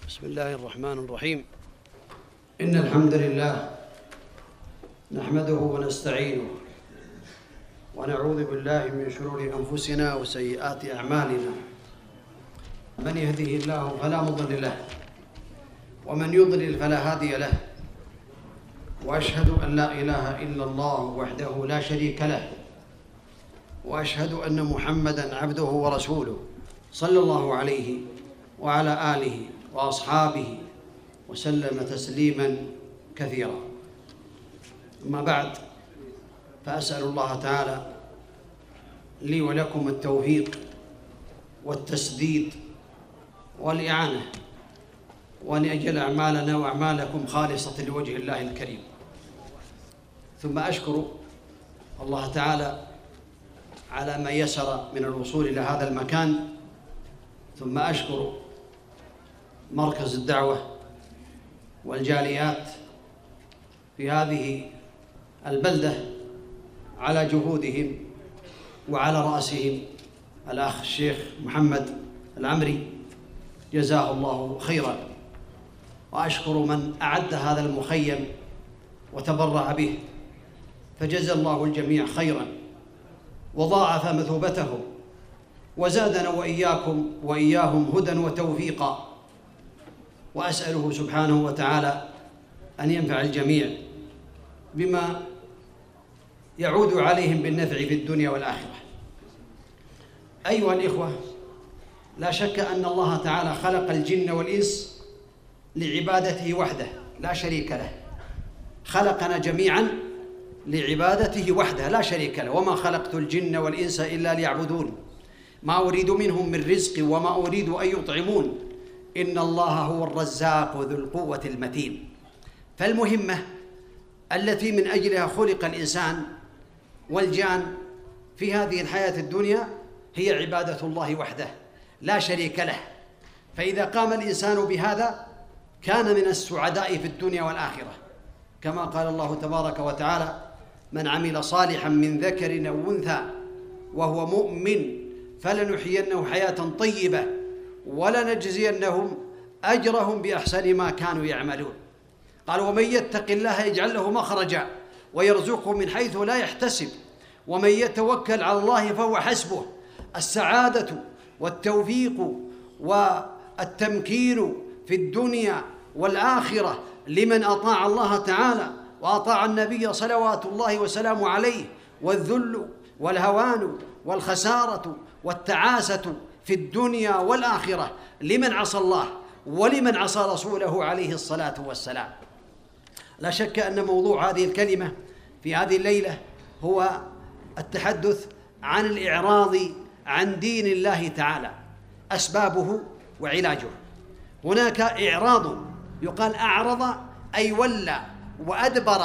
بسم الله الرحمن الرحيم. إن الحمد لله نحمده ونستعينه ونعوذ بالله من شرور أنفسنا وسيئات أعمالنا. من يهده الله فلا مضل له ومن يضلل فلا هادي له، وأشهد أن لا إله إلا الله وحده لا شريك له، وأشهد أن محمدًا عبده ورسوله صلى الله عليه وعلى آله وأصحابه وسلم تسليماً كثيرا. أما بعد، فأسأل الله تعالى لي ولكم التوفيق والتسديد والإعانة، وأن يجعل أعمالنا وأعمالكم خالصة لوجه الله الكريم. ثم أشكر الله تعالى على ما يسر من الوصول إلى هذا المكان، ثم أشكر مركز الدعوة والجاليات في هذه البلدة على جهودهم، وعلى رأسهم الأخ الشيخ محمد العمري، جزاه الله خيرا. وأشكر من أعد هذا المخيم وتبرع به، فجزى الله الجميع خيرا وضاعف مثوبته، وزادنا وإياكم وإياهم هدى وتوفيقا. وأسأله سبحانه وتعالى أن ينفع الجميع بما يعود عليهم بالنفع في الدنيا والآخرة. أيها الإخوة، لا شك أن الله تعالى خلق الجن والإنس لعبادته وحده لا شريك له. خلقنا جميعا لعبادته وحده لا شريك له. وما خلقت الجن والإنس إلا ليعبدون، ما أريد منهم من رزق وما أريد أن يطعمون، إن الله هو الرزاق ذو القوة المتين. فالمهمة التي من أجلها خلق الإنسان والجان في هذه الحياة الدنيا هي عبادة الله وحده لا شريك له. فإذا قام الإنسان بهذا كان من السعداء في الدنيا والآخرة، كما قال الله تبارك وتعالى: من عمل صالحا من ذكر أو أنثى وهو مؤمن فلنحيينه حياة طيبة ولنجزينهم أجرهم بأحسن ما كانوا يعملون. قال: ومن يتق الله يجعل له مخرجا ويرزقه من حيث لا يحتسب ومن يتوكل على الله فهو حسبه. السعادة والتوفيق والتمكين في الدنيا والآخرة لمن أطاع الله تعالى وأطاع النبي صلوات الله وسلامه عليه، والذل والهوان والخسارة والتعاسة في الدنيا والآخرة لمن عصى الله ولمن عصى رسوله عليه الصلاة والسلام. لا شك أن موضوع هذه الكلمة في هذه الليلة هو التحدث عن الإعراض عن دين الله تعالى، أسبابه وعلاجه. هناك إعراض يقال أعرض أي ولى وأدبر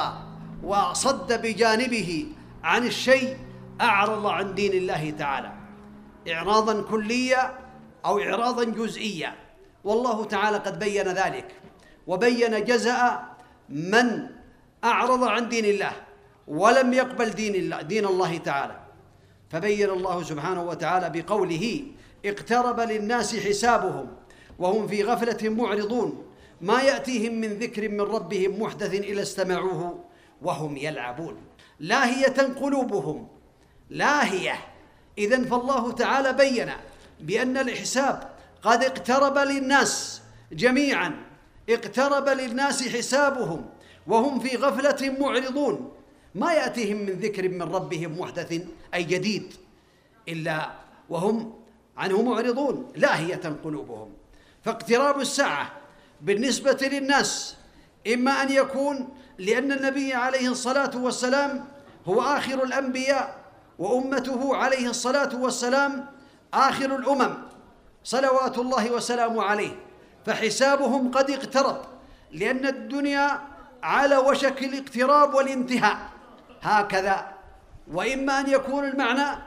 وصد بجانبه عن الشيء، أعرض عن دين الله تعالى إعراضاً كليا أو إعراضاً جزئيا. والله تعالى قد بين ذلك، وبين جزاء من أعرض عن دين الله ولم يقبل دين الله تعالى. فبين الله سبحانه وتعالى بقوله: اقترب للناس حسابهم وهم في غفلة معرضون ما يأتيهم من ذكر من ربهم محدث إلا استمعوه وهم يلعبون لاهية قلوبهم. لاهية. إذن فالله تعالى بين بأن الحساب قد اقترب للناس جميعا، اقترب للناس حسابهم وهم في غفلة معرضون ما يأتيهم من ذكر من ربهم محدث أي جديد إلا وهم عنه معرضون لاهية قلوبهم. فاقتراب الساعة بالنسبة للناس إما أن يكون لأن النبي عليه الصلاة والسلام هو آخر الأنبياء، وأمته عليه الصلاة والسلام آخر الأمم صلوات الله وسلامه عليه، فحسابهم قد اقترب، لأن الدنيا على وشك الاقتراب والانتهاء هكذا. وإما أن يكون المعنى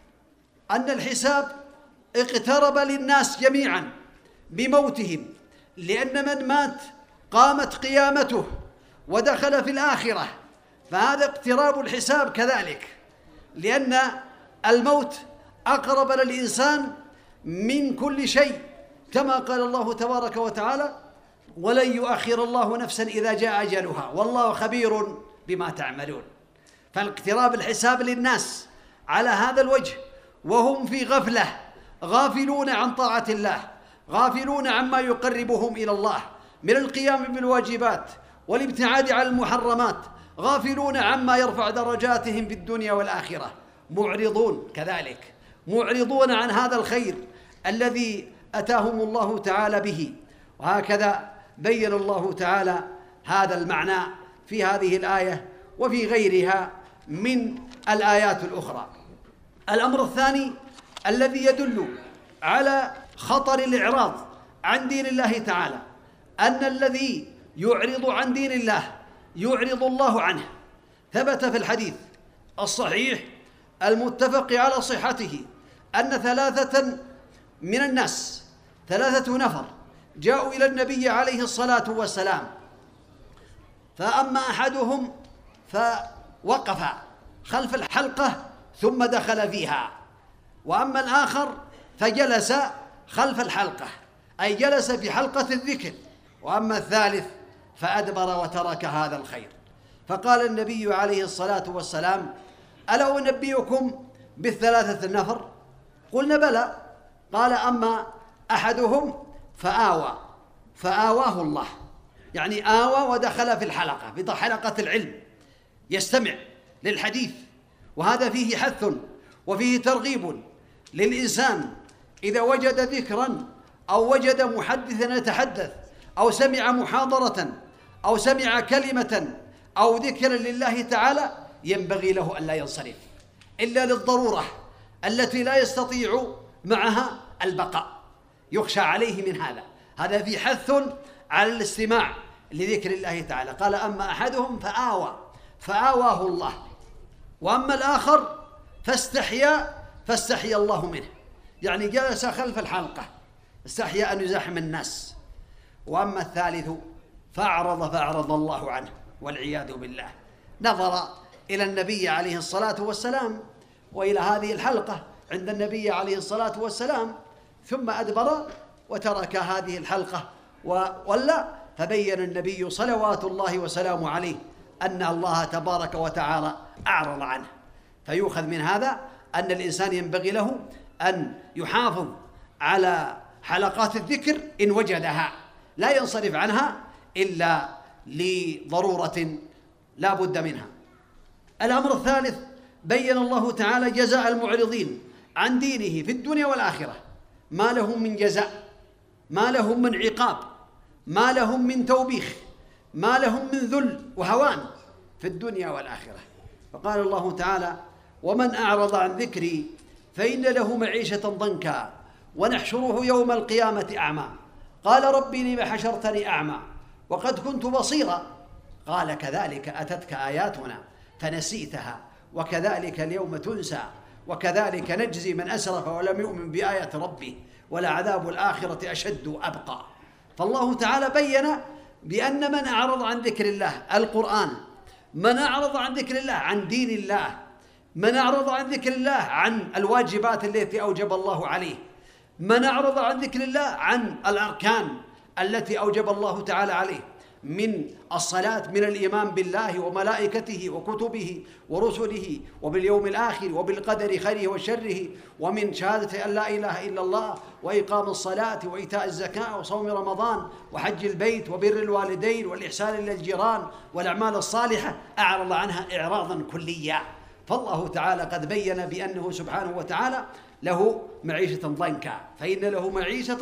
أن الحساب اقترب للناس جميعا بموتهم، لأن من مات قامت قيامته ودخل في الآخرة، فهذا اقتراب الحساب كذلك، لأن الموت أقرب للإنسان من كل شيء، كما قال الله تبارك وتعالى: ولن يؤخر الله نفسا إذا جاء أجلها والله خبير بما تعملون. فالاقتراب الحساب للناس على هذا الوجه وهم في غفلة، غافلون عن طاعة الله، غافلون عما يقربهم إلى الله من القيام بالواجبات والابتعاد عن المحرمات، غافلون عما يرفع درجاتهم في الدنيا والآخرة، معرضون كذلك، معرضون عن هذا الخير الذي أتاهم الله تعالى به. وهكذا بين الله تعالى هذا المعنى في هذه الآية وفي غيرها من الآيات الأخرى. الأمر الثاني الذي يدل على خطر الإعراض عن دين الله تعالى أن الذي يعرض عن دين الله يعرض الله عنه. ثبت في الحديث الصحيح المتفق على صحته أن ثلاثة من الناس، 3 نفر جاءوا إلى النبي عليه الصلاة والسلام، فأما أحدهم فوقف خلف الحلقة ثم دخل فيها، وأما الآخر فجلس خلف الحلقة أي جلس في حلقة الذكر، وأما الثالث فأدبر وترك هذا الخير. فقال النبي عليه الصلاة والسلام: ألا أنبئكم ب3 نفر؟ قلنا بلى. قال: أما أحدهم فآواه الله، يعني آوى ودخل في الحلقة، في حلقة العلم يستمع للحديث، وهذا فيه حث وفيه ترغيب للإنسان إذا وجد ذكرا أو وجد محدثا يتحدث أو سمع محاضرة أو سمع كلمة أو ذكرا لله تعالى ينبغي له أن لا ينصرف إلا للضرورة التي لا يستطيع معها البقاء، يخشى عليه من هذا في حث على الاستماع لذكر الله تعالى. قال: أما أحدهم فآواه الله، وأما الآخر فاستحيا الله منه، يعني جلس خلف الحلقة استحيا أن يزاحم الناس. وأما الثالث فأعرض الله عنه والعياذ بالله، نظر إلى النبي عليه الصلاة والسلام وإلى هذه الحلقة عند النبي عليه الصلاة والسلام ثم أدبر وترك هذه الحلقة وولى. فبين النبي صلوات الله وسلامه عليه أن الله تبارك وتعالى أعرض عنه. فيؤخذ من هذا أن الإنسان ينبغي له أن يحافظ على حلقات الذكر إن وجدها، لا ينصرف عنها إلا لضرورة لا بد منها. الأمر الثالث بين الله تعالى جزاء المعرضين عن دينه في الدنيا والآخرة، ما لهم من جزاء، ما لهم من عقاب، ما لهم من توبيخ، ما لهم من ذل وهوان في الدنيا والآخرة. فقال الله تعالى: ومن أعرض عن ذكري فإن له معيشة ضنكا ونحشره يوم القيامة أعمى قال رب لم حشرتني أعمى وقد كنت بصيرا قال كذلك أتتك آياتنا فنسيتها وكذلك اليوم تنسى وكذلك نجزي من أسرف ولم يؤمن بآية ربه ولعذاب الآخرة أشد وأبقى. فالله تعالى بين بأن من أعرض عن ذكر الله القرآن، من أعرض عن ذكر الله عن دين الله، من أعرض عن ذكر الله عن الواجبات التي أوجب الله عليه، من أعرض عن ذكر الله عن الأركان التي أوجب الله تعالى عليه من الصلاة، من الإيمان بالله وملائكته وكتبه ورسله وباليوم الآخر وبالقدر خيره وشره، ومن شهادة أن لا إله إلا الله وإقام الصلاة وإيتاء الزكاة وصوم رمضان وحج البيت وبر الوالدين والإحسان إلى الجيران والأعمال الصالحة، أعرض عنها إعراضا كليا. فالله تعالى قد بين بأنه سبحانه وتعالى له معيشة ضنكا، فإن له معيشة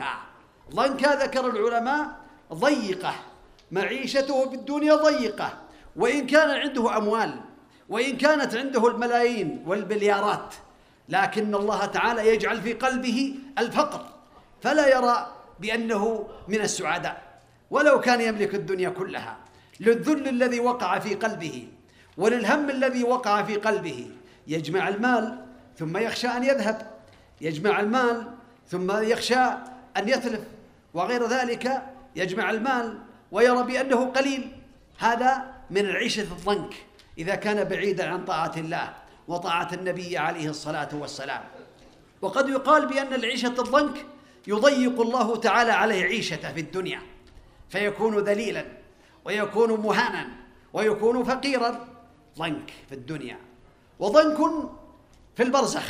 ضنكا ذكر العلماء ضيقة، معيشته في الدنيا ضيقة، وإن كان عنده أموال وإن كانت عنده الملايين والبليارات، لكن الله تعالى يجعل في قلبه الفقر فلا يرى بأنه من السعداء ولو كان يملك الدنيا كلها، للذل الذي وقع في قلبه وللهم الذي وقع في قلبه. يجمع المال ثم يخشى أن يذهب، يجمع المال ثم يخشى أن يتلف، وغير ذلك يجمع المال ويرى بأنه قليل. هذا من العيشة الضنك إذا كان بعيدا عن طاعة الله وطاعة النبي عليه الصلاة والسلام. وقد يقال بأن العيشة الضنك يضيق الله تعالى عليه عيشته في الدنيا، فيكون ذليلا ويكون مهانا ويكون فقيرا. ضنك في الدنيا وضنك في البرزخ،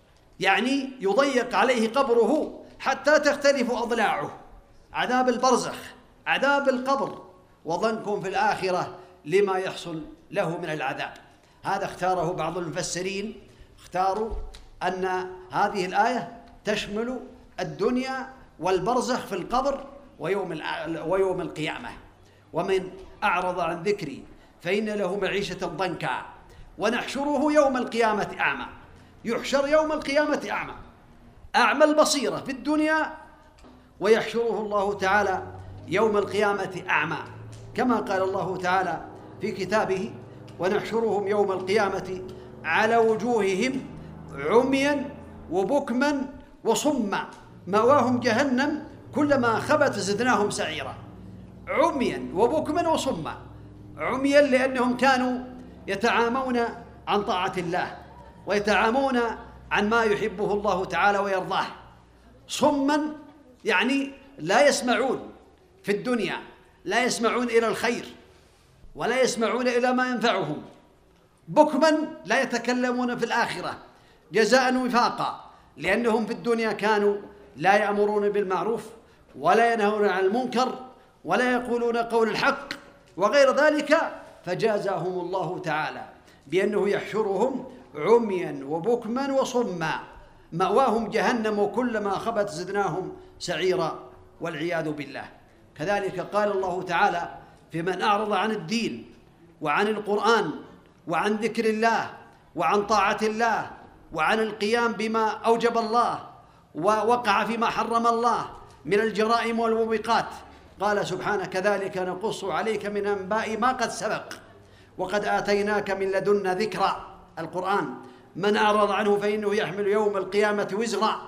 يعني يضيق عليه قبره حتى تختلف أضلاعه. عذاب البرزخ، عذاب القبر، وضنك في الآخرة لما يحصل له من العذاب. هذا اختاره بعض المفسرين، اختاروا أن هذه الآية تشمل الدنيا والبرزخ في القبر ويوم القيامة. ومن أعرض عن ذكري فإن له معيشة ضنكا ونحشره يوم القيامة أعمى. يحشر يوم القيامة أعمى، أعمى البصيرة في الدنيا، ويحشره الله تعالى يوم القيامة أعمى، كما قال الله تعالى في كتابه: ونحشرهم يوم القيامة على وجوههم عميا وبكما وصما مأواهم جهنم كلما خبت زدناهم سعيرا. عميا وبكما وصما، عميا لأنهم كانوا يتعامون عن طاعة الله ويتعامون عن ما يحبه الله تعالى ويرضاه. صما يعني لا يسمعون في الدنيا، لا يسمعون إلى الخير ولا يسمعون إلى ما ينفعهم. بكما لا يتكلمون في الآخرة جزاء وفاقا، لأنهم في الدنيا كانوا لا يأمرون بالمعروف ولا ينهون عن المنكر ولا يقولون قول الحق وغير ذلك، فجازاهم الله تعالى بأنه يحشرهم عميا وبكما وصما مأواهم جهنم وكلما خبت زدناهم سعيرا والعياذ بالله. كذلك قال الله تعالى في من أعرض عن الدين وعن القرآن وعن ذكر الله وعن طاعة الله وعن القيام بما أوجب الله ووقع فيما حرم الله من الجرائم والموبقات، قال سبحانه: كذلك نقص عليك من أنباء ما قد سبق وقد آتيناك من لدنا ذكرا. القرآن: من أعرض عنه فإنه يحمل يوم القيامة وزرا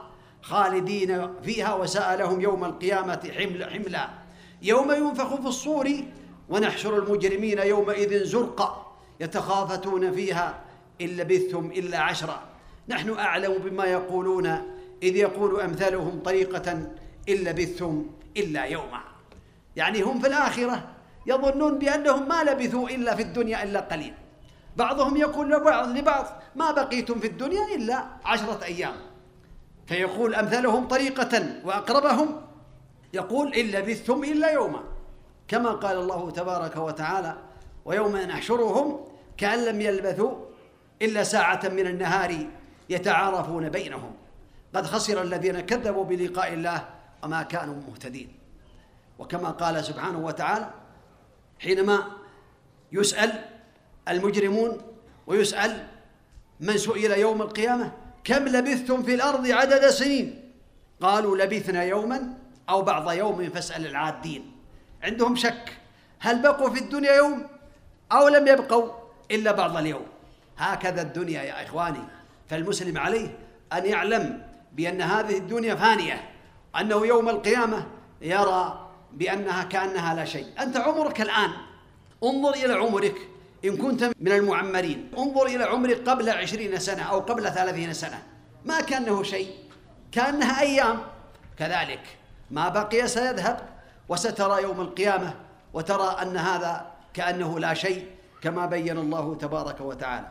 خالدين فيها وساء لهم يوم القيامة حملا. يوم ينفخ في الصور ونحشر المجرمين يومئذ زرقا يتخافتون فيها إن لبثتم إلا عشرا نحن أعلم بما يقولون إذ يقول أمثالهم طريقة إن لبثتم إلا يوما. يعني هم في الآخرة يظنون بأنهم ما لبثوا إلا في الدنيا إلا قليل. بعضهم يقول لبعض: ما بقيتم في الدنيا إلا 10 أيام، فيقول أمثالهم طريقة وأقربهم يقول: إن لبثتم إلا يوما، كما قال الله تبارك وتعالى: ويوم نحشرهم كأن لم يلبثوا إلا ساعة من النهار يتعارفون بينهم قد خسر الذين كذبوا بلقاء الله وما كانوا مهتدين. وكما قال سبحانه وتعالى حينما يسأل المجرمون ويسأل من سئل يوم القيامة: كم لبثتم في الأرض عدد سنين؟ قالوا: لبثنا يوما أو بعض يوم فاسأل العادين. عندهم شك هل بقوا في الدنيا يوم أو لم يبقوا إلا بعض اليوم. هكذا الدنيا يا إخواني، فالمسلم عليه أن يعلم بأن هذه الدنيا فانية، أنه يوم القيامة يرى بأنها كأنها لا شيء. أنت عمرك الآن، انظر إلى عمرك إن كنت من المعمرين، انظر إلى عمرك قبل 20 سنة أو قبل 30 سنة، ما كأنه شيء، كأنها أيام. كذلك ما بقي سيذهب، وسترى يوم القيامة وترى أن هذا كأنه لا شيء، كما بين الله تبارك وتعالى.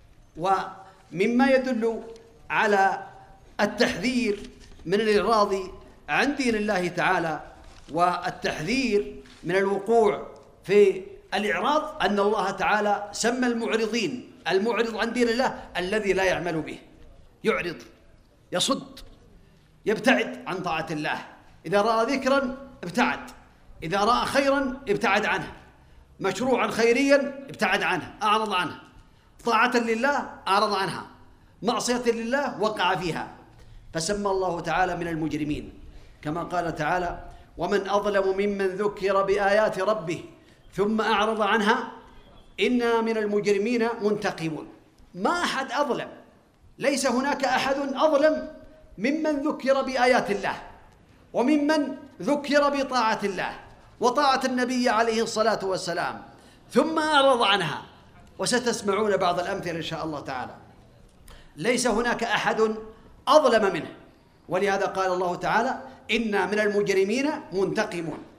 ومما يدل على التحذير من الإعراض عن دين الله تعالى والتحذير من الوقوع في الإعراض أن الله تعالى سمى المعرضين: المعرض عن دين الله الذي لا يعمل به، يعرض، يصد، يبتعد عن طاعة الله. إذا رأى ذكرا ابتعد، إذا رأى خيرا ابتعد عنه، مشروعا خيريا ابتعد عنه، أعرض عنه، طاعة لله أعرض عنها، معصية لله وقع فيها. فسمى الله تعالى من المجرمين، كما قال تعالى: ومن أظلم ممن ذكر بآيات ربه ثم أعرض عنها إنا من المجرمين منتقمون. ما أحد أظلم، ليس هناك أحد أظلم ممن ذكر بآيات الله وممن ذكر بطاعة الله وطاعة النبي عليه الصلاة والسلام ثم أعرض عنها. وستسمعون بعض الأمثلة إن شاء الله تعالى. ليس هناك أحد أظلم منه، ولهذا قال الله تعالى: إنا من المجرمين منتقمون.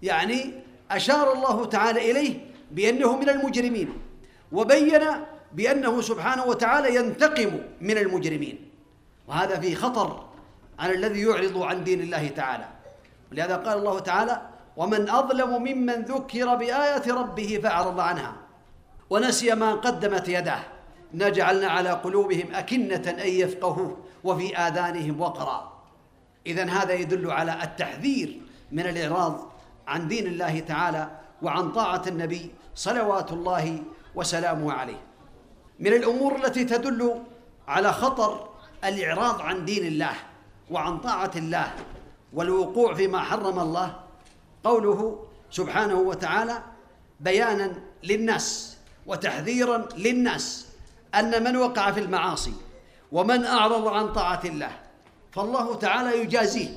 يعني أشار الله تعالى إليه بأنه من المجرمين، وبين بأنه سبحانه وتعالى ينتقم من المجرمين، وهذا فيه خطر على الذي يعرض عن دين الله تعالى. ولهذا قال الله تعالى: ومن أظلم ممن ذكر بآيات ربه فأعرض عنها ونسي ما قدمت يداه إنا جعلنا على قلوبهم أكنة أن يفقهوه وفي آذانهم وقرا. إذن هذا يدل على التحذير من الإعراض عن دين الله تعالى وعن طاعة النبي صلوات الله وسلامه عليه. من الأمور التي تدل على خطر الإعراض عن دين الله وعن طاعة الله والوقوع فيما حرم الله قوله سبحانه وتعالى بيانا للناس وتحذيرا للناس أن من وقع في المعاصي ومن أعرض عن طاعة الله فالله تعالى يجازيه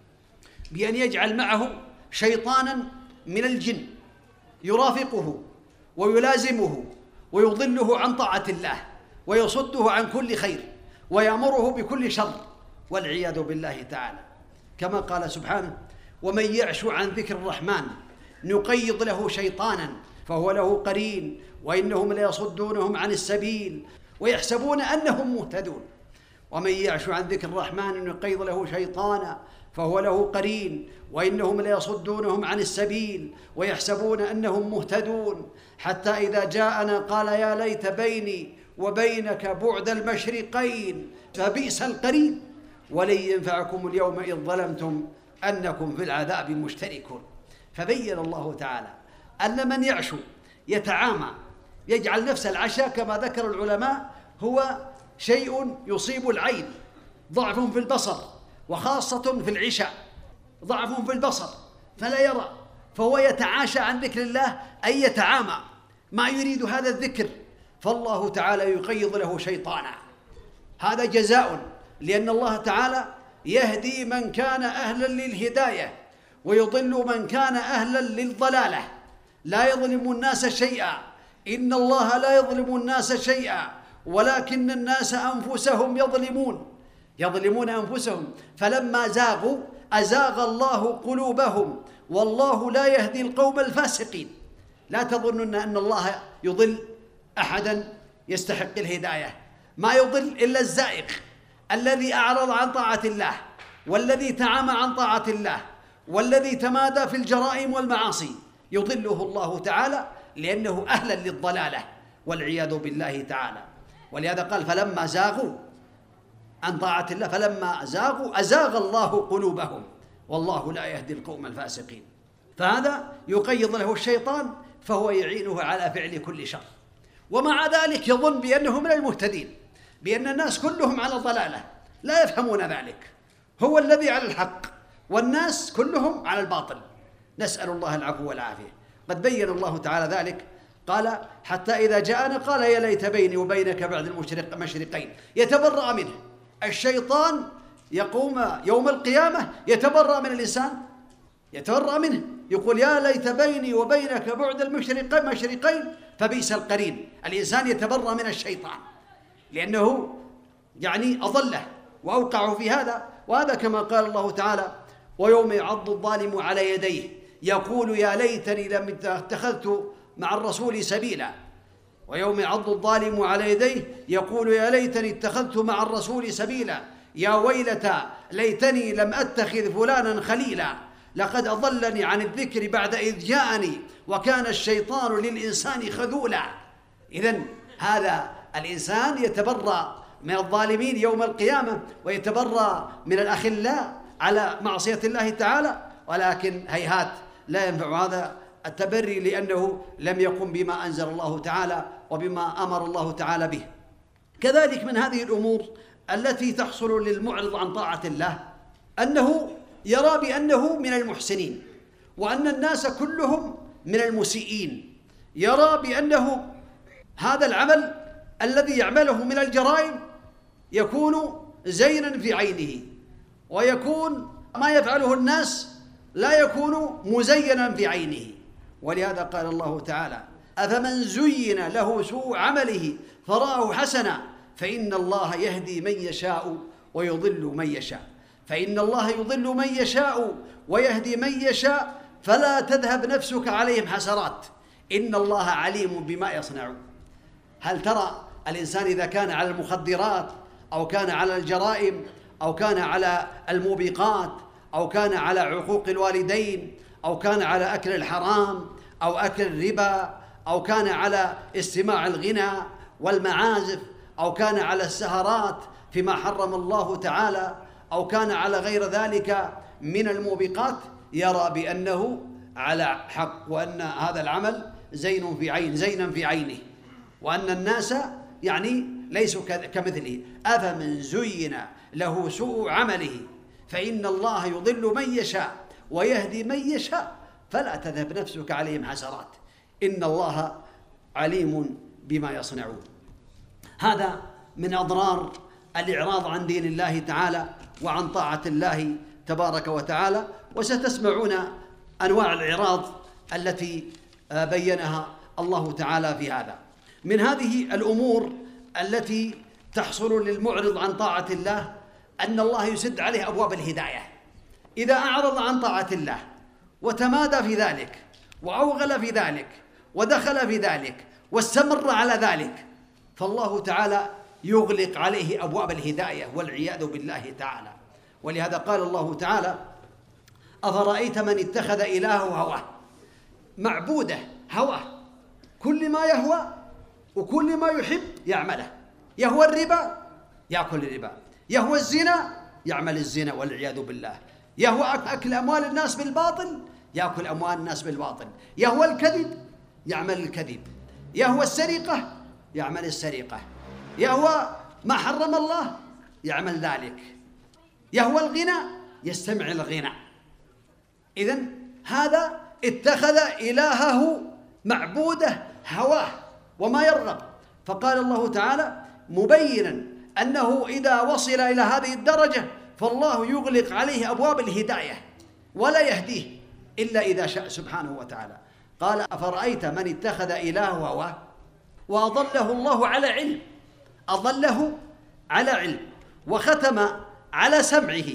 بأن يجعل معه شيطانا من الجن يرافقه ويلازمه ويضله عن طاعة الله ويصده عن كل خير ويأمره بكل شر والعياذ بالله تعالى، كما قال سبحانه: ومن يعش عن ذكر الرحمن نقيض له شيطانا فهو له قرين وإنهم ليصدونهم عن السبيل ويحسبون أنهم مهتدون. ومن يعش عن ذكر الرحمن نقيض له شيطانا فهو له قرين وإنهم ليصدونهم عن السبيل ويحسبون أنهم مهتدون، حتى إذا جاءنا قال يا ليت بيني وبينك بعد المشرقين فبئس القرين ولن ينفعكم اليوم إذ ظلمتم أنكم في العذاب مشتركون. فبين الله تعالى أن من يعشو يتعامى يجعل نفس العشاء كما ذكر العلماء هو شيء يصيب العين، ضعف في البصر وخاصة في العشاء، ضعف في البصر فلا يرى، فهو يتعاشى عن ذكر الله أي يتعامى ما يريد هذا الذكر، فالله تعالى يقيض له شيطانا. هذا جزاء لأن الله تعالى يهدي من كان أهلا للهداية ويضل من كان أهلا للضلالة، لا يظلم الناس شيئا، إن الله لا يظلم الناس شيئا ولكن الناس أنفسهم يظلمون أنفسهم، فلما زاغوا أزاغ الله قلوبهم والله لا يهدي القوم الفاسقين. لا تظنن أن الله يضل أحدا يستحق الهداية، ما يضل إلا الزائغ الذي أعرض عن طاعة الله والذي تعامى عن طاعة الله والذي تمادى في الجرائم والمعاصي، يضله الله تعالى لأنه أهلا للضلالة والعياذ بالله تعالى. ولهذا قال فلما زاغوا عن طاعة الله فلما زاغوا أزاغ الله قلوبهم والله لا يهدي القوم الفاسقين. فهذا يقيض له الشيطان فهو يعينه على فعل كل شر، ومع ذلك يظن بأنه من المهتدين، بأن الناس كلهم على ضلالة لا يفهمون ذلك، هو الذي على الحق والناس كلهم على الباطل، نسأل الله العفو والعافية. قد بين الله تعالى ذلك، قال حتى إذا جاءنا قال يا ليت بيني وبينك بعد المشرقين، يتبرأ منه الشيطان، يقوم يوم القيامة يتبرأ من الإنسان، يتبرأ منه، يقول يا ليت بيني وبينك بعد المشرقين فبئس القرين. الإنسان يتبرأ من الشيطان لأنه يعني أضله وأوقعه في هذا، وهذا كما قال الله تعالى ويوم يعض الظالم على يديه يقول يا ليتني لم اتخذت مع الرسول سبيلا. ويوم يعض الظالم على يديه يقول يا ليتني اتخذت مع الرسول سبيلا يا ويلتى ليتني لم أتخذ فلانا خليلا لقد أضلني عن الذكر بعد إذ جاءني وكان الشيطان للإنسان خذولا. إذن هذا الإنسان يتبرأ من الظالمين يوم القيامة ويتبرأ من الأخلاء على معصية الله تعالى، ولكن هيهات لا ينفع هذا التبري لأنه لم يقم بما أنزل الله تعالى وبما أمر الله تعالى به. كذلك من هذه الأمور التي تحصل للمعرض عن طاعة الله أنه يرى بأنه من المحسنين وأن الناس كلهم من المسيئين، يرى بأنه هذا العمل الذي يعمله من الجرائم يكون زينا في عينه، ويكون ما يفعله الناس لا يكون مزينا في عينه. ولهذا قال الله تعالى أفمن زين له سوء عمله فرآه حسنا فإن الله يهدي من يشاء ويضل من يشاء، فإن الله يضل من يشاء ويهدي من يشاء، فلا تذهب نفسك عليهم حسرات إن الله عليم بما يصنعون. هل ترى الإنسان إذا كان على المخدرات أو كان على الجرائم أو كان على الموبقات أو كان على عقوق الوالدين أو كان على أكل الحرام أو أكل الربا أو كان على استماع الغنى والمعازف أو كان على السهرات فيما حرم الله تعالى أو كان على غير ذلك من الموبقات، يرى بأنه على حق وأن هذا العمل زينا في عينه، وأن الناس يعني ليسوا كمثله. أفمن زين له سوء عمله فإن الله يضل من يشاء ويهدي من يشاء فلا تذهب نفسك عليهم حسرات إن الله عليم بما يصنعون. هذا من أضرار الإعراض عن دين الله تعالى وعن طاعة الله تبارك وتعالى. وستسمعون أنواع الإعراض التي بينها الله تعالى في هذا. من هذه الأمور التي تحصل للمعرض عن طاعة الله أن الله يسد عليه أبواب الهداية. إذا أعرض عن طاعة الله وتمادى في ذلك وأوغل في ذلك ودخل في ذلك واستمر على ذلك، فالله تعالى يغلق عليه أبواب الهداية والعياذ بالله تعالى. ولهذا قال الله تعالى: أفرأيت من اتخذ إلهه هواه، معبوده هواه، كل ما يهوى وكل ما يحب يعمله. يهوى الربا يأكل الربا، يهوى الزنا يعمل الزنا والعياذ بالله، يهوى أكل أموال الناس بالباطل يأكل أموال الناس بالباطل، يهوى الكذب يعمل الكذب، يهوى السرقة يعمل السرقة، يهوى ما حرم الله يعمل ذلك، يهوى الغنى يستمع الغنى. إذن هذا اتخذ إلهه معبوده هواه وما يرغب. فقال الله تعالى مبينا أنه إذا وصل إلى هذه الدرجة فالله يغلق عليه أبواب الهداية ولا يهديه إلا إذا شاء سبحانه وتعالى. قال: أفرأيت من اتخذ إلهه هواه وأضله الله على علم، أضله على علم وختم على سمعه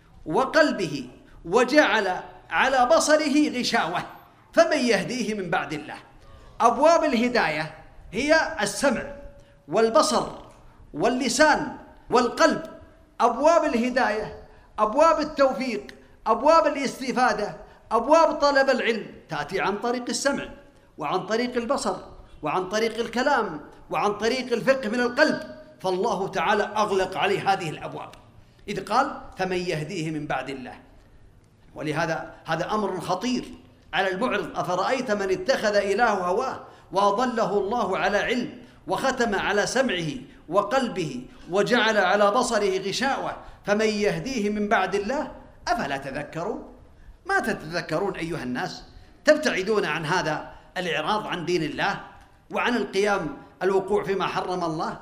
وقلبه وجعل على بصره غشاوة فمن يهديه من بعد الله. أبواب الهداية هي السمع والبصر واللسان والقلب. أبواب الهداية، أبواب التوفيق، أبواب الاستفادة، أبواب طلب العلم تأتي عن طريق السمع وعن طريق البصر وعن طريق الكلام وعن طريق الفقه من القلب. فالله تعالى أغلق عليه هذه الأبواب إذ قال: فمن يهديه من بعد الله. ولهذا هذا أمر خطير على المعرض. أفرأيت من اتخذ إلهه هواه وأضله الله على علم وختم على سمعه وقلبه وجعل على بصره غشاوة فمن يهديه من بعد الله أفلا تذكرون؟ ما تتذكرون أيها الناس؟ تبتعدون عن هذا الإعراض عن دين الله وعن القيام الوقوع فيما حرم الله،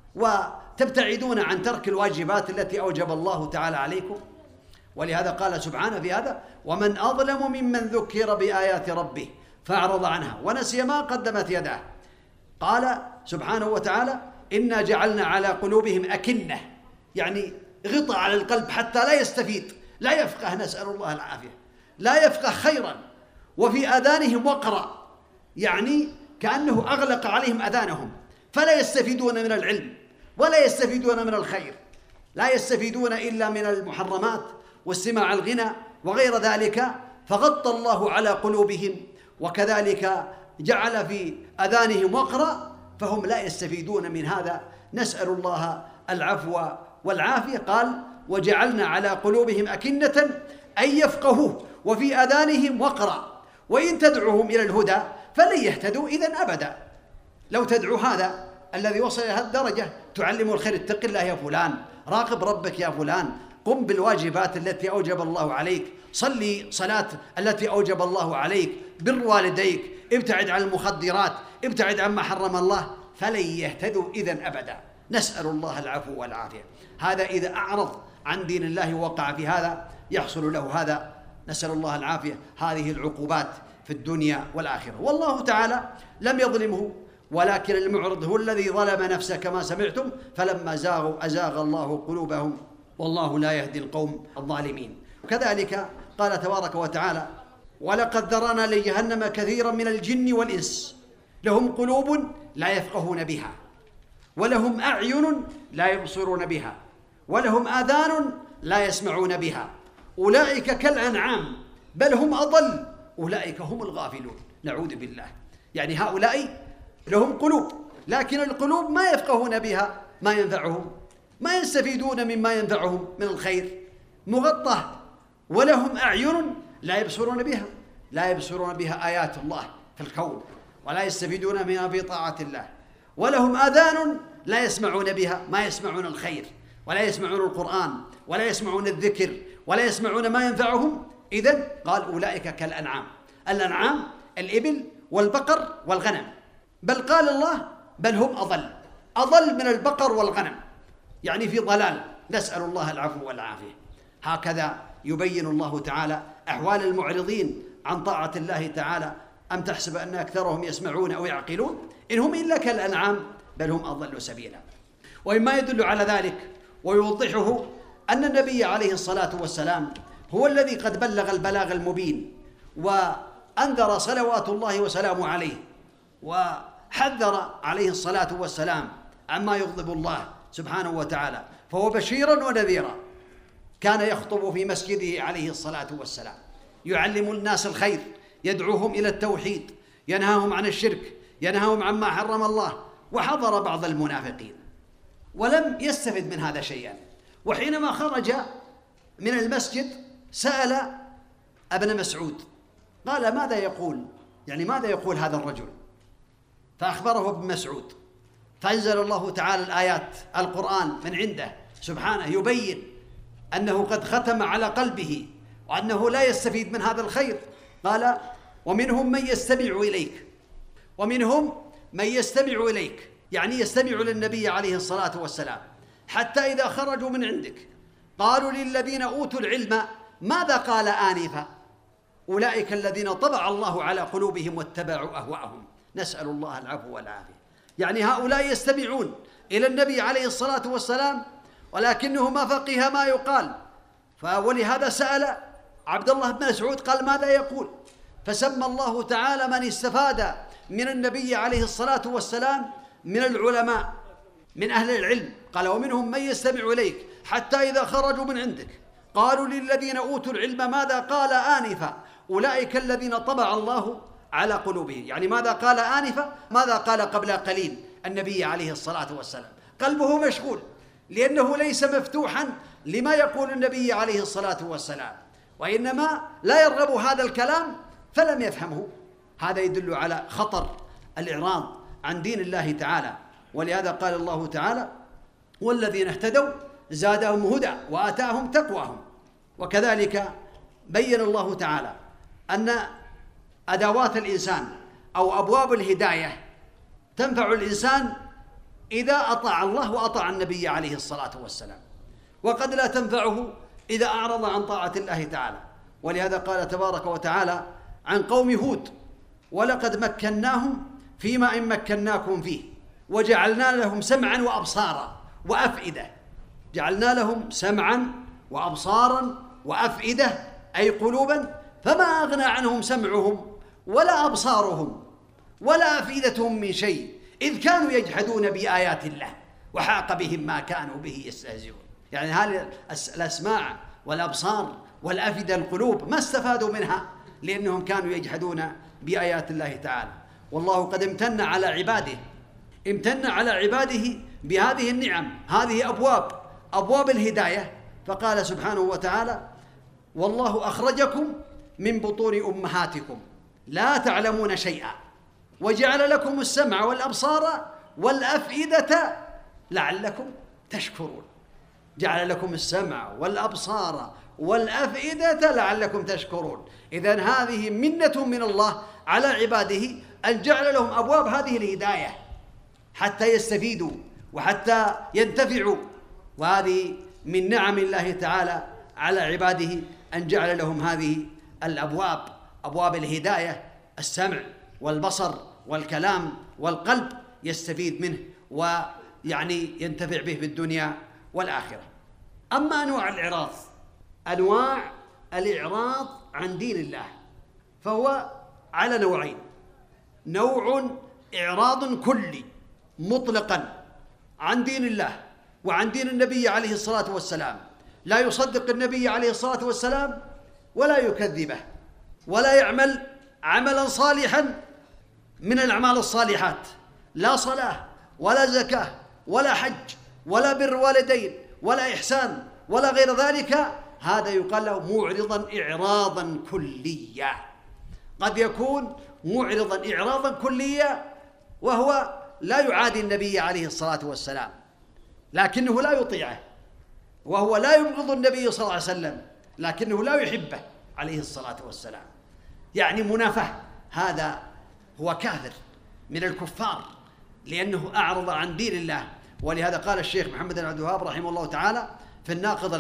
وتبتعدون عن ترك الواجبات التي أوجب الله تعالى عليكم. ولهذا قال سبحانه في هذا: ومن أظلم ممن ذكر بآيات ربه فأعرض عنها ونسي ما قدمت يداه. قال سبحانه وتعالى: إنا جعلنا على قلوبهم أكنة، يعني غطاء على القلب حتى لا يستفيد، لا يفقه، نسأل الله العافية، لا يفقه خيرا. وفي آذانهم وقرا، يعني كأنه أغلق عليهم أذانهم فلا يستفيدون من العلم ولا يستفيدون من الخير، لا يستفيدون إلا من المحرمات واستماع الغنى وغير ذلك. فغطى الله على قلوبهم وكذلك جعل في أذانهم وقرا فهم لا يستفيدون من هذا. نسأل الله العفو والعافية. قال: وجعلنا على قلوبهم أكنة أن يفقهوه وفي آذانهم وقرا وإن تدعوهم إلى الهدى فلن يهتدوا إذن أبدا. لو تدعو هذا الذي وصل إلى هذه الدرجة تعلمه الخير: اتق الله يا فلان، راقب ربك يا فلان، قم بالواجبات التي أوجب الله عليك، صلي صلاة التي أوجب الله عليك، بر والديك، ابتعد عن المخدرات، ابتعد عما حرم الله، فلن يهتدوا إذن أبدا. نسأل الله العفو والعافية. هذا إذا أعرض عن دين الله ووقع في هذا يحصل له هذا، نسأل الله العافية، هذه العقوبات في الدنيا والآخرة. والله تعالى لم يظلمه، ولكن المعرض هو الذي ظلم نفسه كما سمعتم، فلما زاغوا أزاغ الله قلوبهم والله لا يهدي القوم الظالمين. وكذلك قال تبارك وتعالى: ولقد ذرأنا لجهنم كثيرا من الجن والإنس لهم قلوب لا يفقهون بها ولهم أعين لا يبصرون بها ولهم آذان لا يسمعون بها أولئك كالأنعام بل هم أضل أولئك هم الغافلون. نعوذ بالله. يعني هؤلاء لهم قلوب، لكن القلوب ما يفقهون بها ما ينفعهم، ما يستفيدون مما ينفعهم من الخير، مغطى. ولهم أعين لا يبصرون بها، لا يبصرون بها آيات الله في الكون ولا يستفيدون منها في طاعة الله. ولهم آذان لا يسمعون بها، ما يسمعون الخير ولا يسمعون القرآن ولا يسمعون الذكر ولا يسمعون ما ينفعهم. إذن قال أولئك كالأنعام. الأنعام الإبل والبقر والغنم، بل قال الله بل هم أضل من البقر والغنم، يعني في ضلال، نسأل الله العفو والعافية. هكذا يبين الله تعالى أحوال المعرضين عن طاعة الله تعالى. أم تحسب أن أكثرهم يسمعون أو يعقلون إن هم إلا كالأنعام بل هم أضل سبيلا. ومما يدل على ذلك ويوضحه أن النبي عليه الصلاة والسلام هو الذي قد بلغ البلاغ المبين وأنذر صلوات الله وسلامه عليه، وحذر عليه الصلاة والسلام عما يغضب الله سبحانه وتعالى، فهو بشيرا ونذيرا. كان يخطب في مسجده عليه الصلاة والسلام يعلم الناس الخير، يدعوهم إلى التوحيد، ينهاهم عن الشرك، ينهاهم عما حرم الله. وحضر بعض المنافقين ولم يستفد من هذا شيئا، وحينما خرج من المسجد سأل ابن مسعود قال ماذا يقول، يعني ماذا يقول هذا الرجل؟ فأخبره ابن مسعود، فأنزل الله تعالى الآيات القرآن من عنده سبحانه يبين أنه قد ختم على قلبه وأنه لا يستفيد من هذا الخير. قال ومنهم من يستمع إليك، ومنهم من يستمع إليك، يعني يستمع للنبي عليه الصلاة والسلام، حتى إذا خرجوا من عندك قالوا للذين أوتوا العلم ماذا قال آنفا أولئك الذين طبع الله على قلوبهم واتبعوا أهواءهم. نسأل الله العفو والعافية. يعني هؤلاء يستمعون إلى النبي عليه الصلاة والسلام ولكنه ما فقه ما يقال، ولهذا سأل عبد الله بن مسعود قال ماذا يقول؟ فسمى الله تعالى من استفاد من النبي عليه الصلاة والسلام من العلماء من أهل العلم، قال ومنهم من يستمع إليك حتى إذا خرجوا من عندك قالوا للذين أوتوا العلم ماذا قال آنفا أولئك الذين طبع الله على قلوبهم. يعني ماذا قال آنفا؟ ماذا قال قبل قليل النبي عليه الصلاة والسلام؟ قلبه مشغول لأنه ليس مفتوحا لما يقول النبي عليه الصلاة والسلام، وإنما لا يرغب هذا الكلام فلم يفهمه. هذا يدل على خطر الإعراض عن دين الله تعالى. ولهذا قال الله تعالى والذين اهتدوا زادهم هدى وآتاهم تقواهم. وكذلك بين الله تعالى أن أدوات الإنسان أو أبواب الهداية تنفع الإنسان إذا أطاع الله وأطاع النبي عليه الصلاة والسلام، وقد لا تنفعه إذا أعرض عن طاعة الله تعالى. ولهذا قال تبارك وتعالى عن قوم هود ولقد مكناهم فيما إن مكناكم فيه وجعلنا لهم سمعا وأبصارا وأفئدة. جعلنا لهم سمعا وأبصارا وأفئدة أي قلوبا، فما أغنى عنهم سمعهم ولا أبصارهم ولا أفئدتهم من شيء إذ كانوا يجحدون بآيات الله وحاق بهم ما كانوا به يستهزئون. يعني هذه الأسماع والأبصار والأفئدة القلوب ما استفادوا منها لأنهم كانوا يجحدون بآيات الله تعالى. والله قد امتن على عباده، امتن على عباده بهذه النعم، هذه أبواب الهداية. فقال سبحانه وتعالى والله أخرجكم من بطون أمهاتكم لا تعلمون شيئا وجعل لكم السمع والأبصار والأفئدة لعلكم تشكرون. جعل لكم السمع والأبصار والأفئدة لعلكم تشكرون. إذن هذه منة من الله على عباده أن جعل لهم أبواب هذه الهداية حتى يستفيدوا وحتى ينتفعوا. وهذه من نعم الله تعالى على عباده أن جعل لهم هذه الأبواب، أبواب الهداية، السمع والبصر والكلام والقلب يستفيد منه ويعني ينتفع به في الدنيا والآخرة. أما أنواع الإعراض، أنواع الإعراض عن دين الله فهو على نوعين: نوع إعراض كلي مطلقا عن دين الله وعن دين النبي عليه الصلاة والسلام، لا يصدق النبي عليه الصلاة والسلام ولا يكذبه ولا يعمل عملا صالحا من الأعمال الصالحات، لا صلاة ولا زكاة ولا حج ولا بر والدين ولا إحسان ولا غير ذلك، هذا يقال له معرضا إعراضا كليا. قد يكون معرضا إعراضا كليا وهو لا يعادي النبي عليه الصلاة والسلام لكنه لا يطيعه، وهو لا يبغض النبي صلى الله عليه وسلم لكنه لا يحبه عليه الصلاة والسلام، يعني منافاة. هذا هو كافر من الكفار لأنه أعرض عن دين الله. ولهذا قال الشيخ محمد بن عبد الوهاب رحمه الله تعالى في الناقض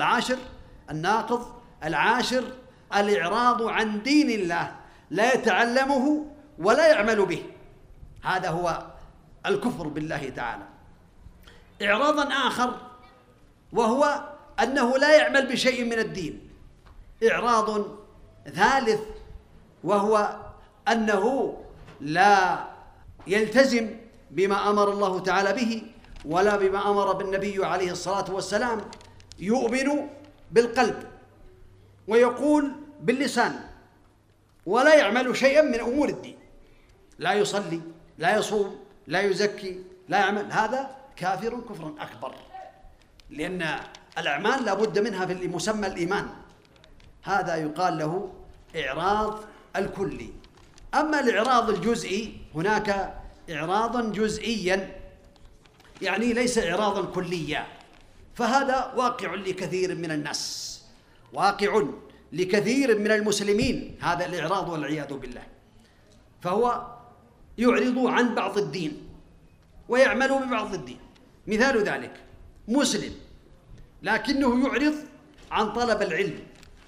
العاشر: الإعراض عن دين الله لا يتعلمه ولا يعمل به، هذا هو الكفر بالله تعالى. إعراضا آخر وهو أنه لا يعمل بشيء من الدين. إعراض ثالث وهو أنه لا يلتزم بما أمر الله تعالى به ولا بما أمر بالنبي عليه الصلاة والسلام، يؤمن بالقلب ويقول باللسان ولا يعمل شيئا من أمور الدين، لا يصلي لا يصوم لا يزكي لا يعمل، هذا كافر كفرا أكبر، لأن الأعمال لا بد منها في مسمى الإيمان. هذا يقال له إعراض الكلي. أما الإعراض الجزئي، هناك إعراضا جزئيا يعني ليس إعراضا كليا، فهذا واقع لكثير من الناس، واقع لكثير من المسلمين هذا الإعراض والعياذ بالله. فهو يعرض عن بعض الدين ويعمل ببعض الدين. مثال ذلك مسلم لكنه يعرض عن طلب العلم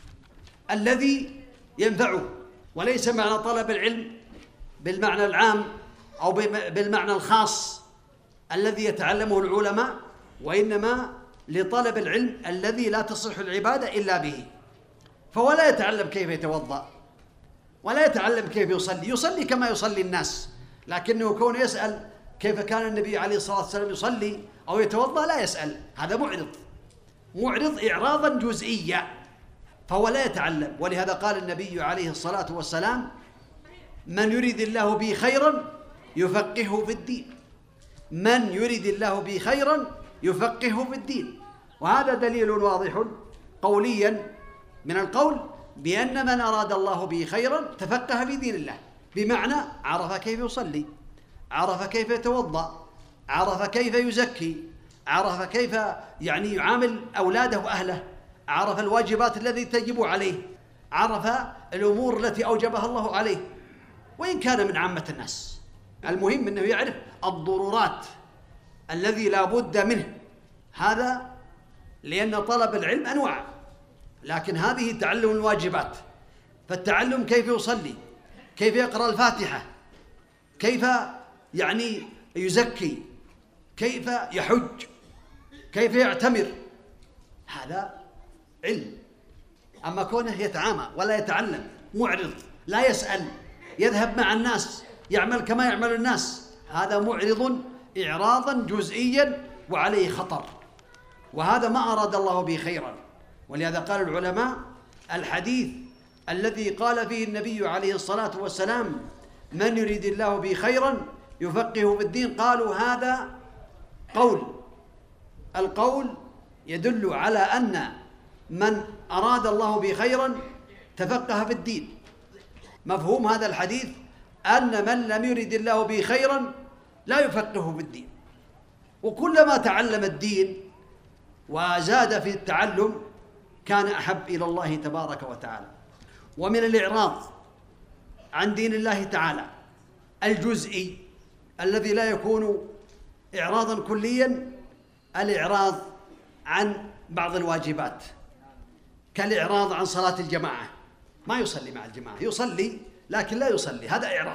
الذي ينفعه، وليس معنى طلب العلم بالمعنى العام أو بالمعنى الخاص الذي يتعلمه العلماء، وإنما لطلب العلم الذي لا تصح العبادة إلا به. فهو لا يتعلم كيف يتوضأ ولا يتعلم كيف يصلي كما يصلي الناس، لكنه كون يسأل كيف كان النبي عليه الصلاة والسلام يصلي أو يتوضأ لا يسأل، هذا معرض إعراضا جزئيا، فهو لا يتعلم. ولهذا قال النبي عليه الصلاة والسلام: من يريد الله به خيرا يفقهه في الدين، من يريد الله به خيرا يفقهه في الدين. وهذا دليل واضح قوليا من القول بأن من أراد الله به خيرا تفقه في دين الله، بمعنى عرف كيف يصلي، عرف كيف يتوضأ، عرف كيف يزكي، عرف كيف يعني يعامل أولاده وأهله، عرف الواجبات التي تجب عليه، عرف الأمور التي أوجبها الله عليه، وإن كان من عامة الناس. المهم أنه يعرف الضرورات الذي لا بد منه، هذا لأن طلب العلم أنواع، لكن هذه تعلم الواجبات، فالتعلم كيف يصلي، كيف يقرأ الفاتحة، كيف يعني يزكي، كيف يحج، كيف يعتمر، هذا علم. أما كونه يتعامى ولا يتعلم، معرض لا يسأل، يذهب مع الناس، يعمل كما يعمل الناس، هذا معرض إعراضا جزئيا وعليه خطر، وهذا ما أراد الله به خيرا. ولهذا قال العلماء: الحديث الذي قال فيه النبي عليه الصلاة والسلام: من يريد الله به خيرا يفقهه في الدين، قالوا هذا قول، القول يدل على أن من أراد الله به خيرا تفقه في الدين. مفهوم هذا الحديث أن من لم يرد الله به خيرا لا يفقهه في الدين، وكلما تعلم الدين وزاد في التعلم كان أحب إلى الله تبارك وتعالى. ومن الإعراض عن دين الله تعالى الجزئي الذي لا يكون إعراضا كليا الإعراض عن بعض الواجبات، كالإعراض عن صلاة الجماعة، ما يصلي مع الجماعة، يصلي لكن لا يصلي، هذا إعراض.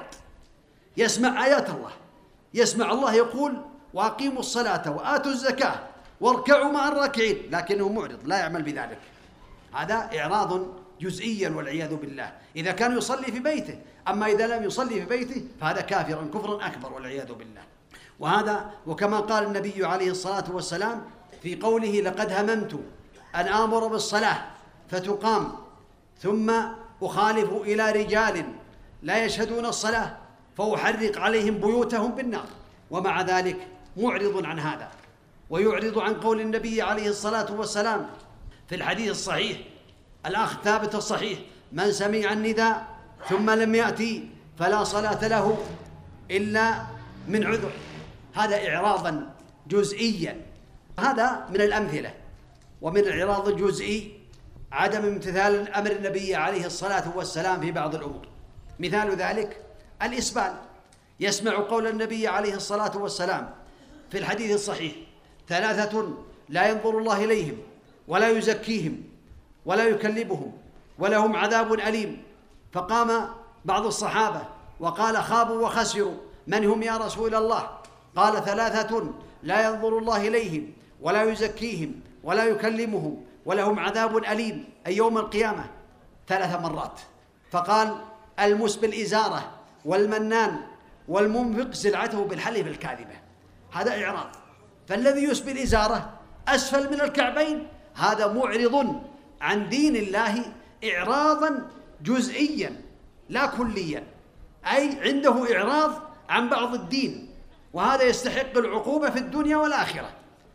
يسمع آيات الله، يسمع الله يقول: وأقيموا الصلاة وآتوا الزكاة واركعوا مع الراكعين، لكنه معرض لا يعمل بذلك، هذا إعراض جزئيا والعياذ بالله، إذا كان يصلي في بيته. أما إذا لم يصلي في بيته فهذا كافر كفرا أكبر والعياذ بالله. وهذا وكما قال النبي عليه الصلاة والسلام في قوله: لقد هممت أن آمر بالصلاة فتقام ثم أخالف إلى رجال لا يشهدون الصلاة فأحرق عليهم بيوتهم بالنار. ومع ذلك معرض عن هذا، ويعرض عن قول النبي عليه الصلاة والسلام في الحديث الصحيح الأخ ثابت الصحيح: من سمع النداء ثم لم يأتي فلا صلاة له إلا من عذر. هذا إعراضا جزئيا. هذا من الأمثلة. ومن الإعراض الجزئي عدم امتثال أمر النبي عليه الصلاة والسلام في بعض الأمور. مثال ذلك الإسبال. يسمع قول النبي عليه الصلاة والسلام في الحديث الصحيح: ثلاثة لا ينظر الله إليهم ولا يزكيهم ولا يكلمهم ولهم عذاب أليم. فقام بعض الصحابة وقال: خابوا وخسروا، من هم يا رسول الله؟ قال: ثلاثة لا ينظر الله إليهم ولا يزكيهم ولا يكلمهم ولهم عذاب أليم، أي يوم القيامة، 3 مرات. فقال: المسبل إزارة، والمنان، والمنفق سلعته بالحلف الكاذبة. هذا إعراض. فالذي يسبل إزارة أسفل من الكعبين هذا معرض عن دين الله إعراضا جزئيا لا كليا، أي عنده إعراض عن بعض الدين، وهذا يستحق العقوبة في الدنيا والآخرة.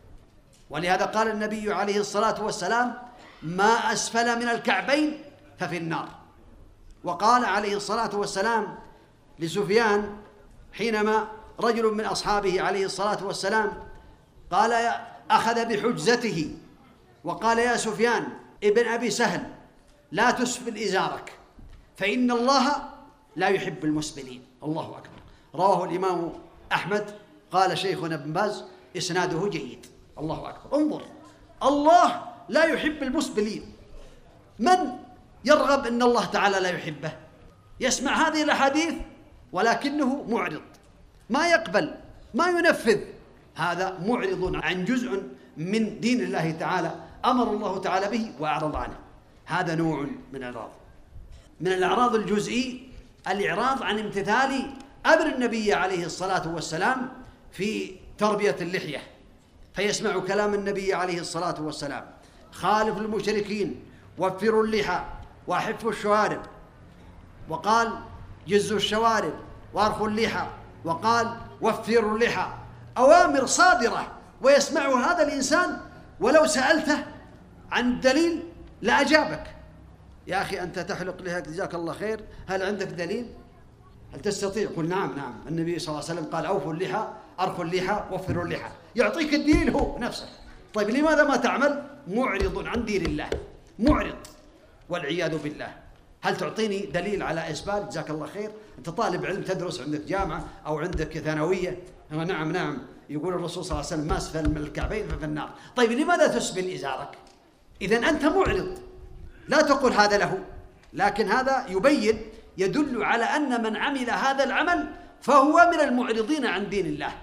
ولهذا قال النبي عليه الصلاة والسلام: ما أسفل من الكعبين ففي النار. وقال عليه الصلاة والسلام لسفيان حينما رجل من أصحابه عليه الصلاة والسلام قال أخذ بحجزته وقال: يا سفيان ابن أبي سهل، لا تسفل إزارك فإن الله لا يحب المسبلين. الله أكبر. رواه الإمام أحمد. قال شيخنا ابن باز: إسناده جيد. الله أكبر. انظر، الله لا يحب المسبلين. من يرغب أن الله تعالى لا يحبه؟ يسمع هذه الأحاديث ولكنه معرض، ما يقبل، ما ينفذ. هذا معرض عن جزء من دين الله تعالى أمر الله تعالى به وأعرض عنه. هذا نوع من الإعراض. من الإعراض الجزئي الإعراض عن امتثال أمر النبي عليه الصلاة والسلام في تربية اللحية، فيسمع كلام النبي عليه الصلاة والسلام: خالف المشركين، وفروا اللحى، وأحفوا الشوارب. وقال: جزوا الشوارب وارخوا اللحى. وقال: وفروا اللحى. أوامر صادرة ويسمع هذا الإنسان، ولو سألته عن دليل لأجابك: يا أخي أنت تحلق لحيك جزاك الله خير، هل عندك دليل؟ هل تستطيع؟ قل نعم نعم، النبي صلى الله عليه وسلم قال: أوفوا اللحى، أرخوا اللحى، وفروا اللحى. يعطيك الدين هو نفسه. طيب لماذا ما تعمل؟ معرض عن دين الله، معرض والعياذ بالله. هل تعطيني دليل على إسبال؟ جزاك الله خير، أنت طالب علم تدرس، عندك جامعة أو عندك ثانوية. نعم نعم، يقول الرسول صلى الله عليه وسلم: ما أسفل من الكعبين ففي النار. طيب لماذا تسبل إزارك؟ إذن أنت معرض، لا تقول هذا له، لكن هذا يبين، يدل على أن من عمل هذا العمل فهو من المعرضين عن دين الله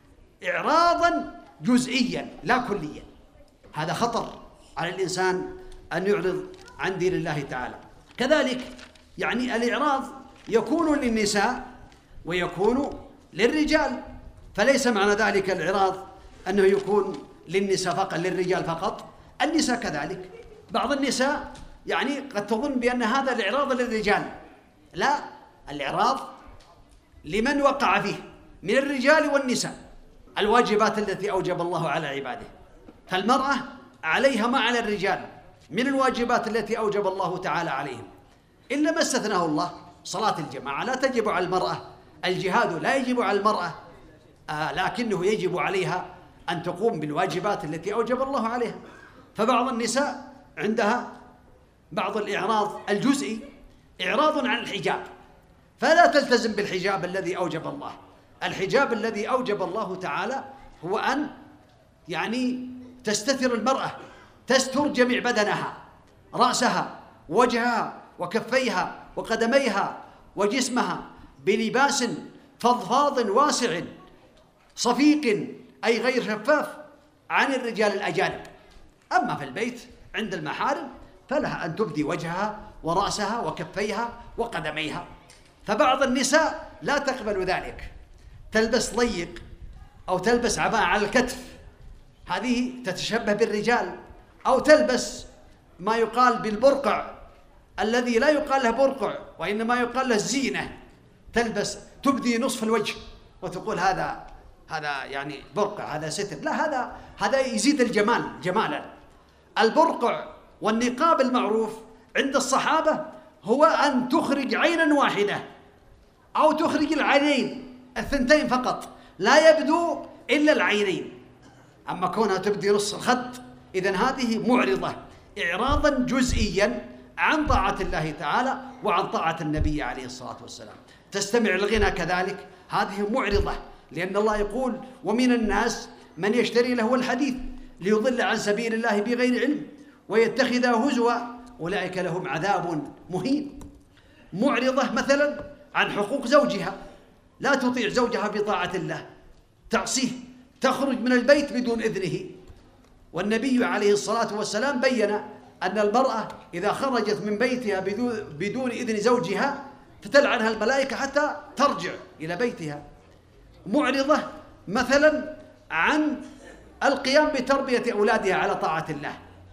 إعراضا جزئيا لا كليا. هذا خطر على الإنسان أن يعرض عن دين الله تعالى. كذلك يعني الإعراض يكون للنساء ويكون للرجال، فليس معنى ذلك الإعراض أنه يكون للنساء فقط، للرجال فقط. النساء كذلك. بعض النساء يعني قد تظن بأن هذا الإعراض للرجال، لا، الإعراض لمن وقع فيه من الرجال والنساء. الواجبات التي أوجب الله على عباده، فالمرأة عليها ما على الرجال من الواجبات التي أوجب الله تعالى عليهم، إلا ما استثناه الله. صلاة الجماعة لا تجب على المرأة، الجهاد لا يجب على المرأة، لكنه يجب عليها أن تقوم بالواجبات التي أوجب الله عليها. فبعض النساء عندها بعض الإعراض الجزئي، إعراض عن الحجاب، فلا تلتزم بالحجاب الذي أوجب الله. الحجاب الذي أوجب الله تعالى هو أن يعني تستتر المرأة، تستر جميع بدنها، رأسها، وجهها، وكفيها، وقدميها، وجسمها، بلباس فضفاض واسع صفيق، أي غير شفاف، عن الرجال الأجانب. أما في البيت عند المحارم فلها أن تبدي وجهها ورأسها وكفيها وقدميها. فبعض النساء لا تقبل ذلك، تلبس ضيق أو تلبس عباءة على الكتف، هذه تتشبه بالرجال، أو تلبس ما يقال بالبرقع الذي لا يقال له برقع وإنما يقال له الزينة، تلبس تبدي نصف الوجه وتقول هذا يعني برقع، هذا ستر. لا، هذا يزيد الجمال جمالا. البرقع والنقاب المعروف عند الصحابة هو أن تخرج عينا واحدة أو تخرج العينين الثنتين فقط، لا يبدو إلا العينين. أما كونها تبدي نص الخد، إذن هذه معرضة إعراضا جزئيا عن طاعة الله تعالى وعن طاعة النبي عليه الصلاة والسلام. تستمع الغنى كذلك، هذه معرضة، لأن الله يقول ومن الناس من يشتري له الحديث ليضل عن سبيل الله بغير علم ويتخذها هزوا أولئك لهم عذاب مهين. معرضة مثلا عن حقوق زوجها، لا تطيع زوجها بطاعة الله، تعصيه، تخرج من البيت بدون إذنه. والنبي عليه الصلاة والسلام بين أن المرأة إذا خرجت من بيتها بدون إذن زوجها فتلعنها الملائكة حتى ترجع إلى بيتها. معرضة مثلا عن القيام بتربية أولادها على طاعة الله.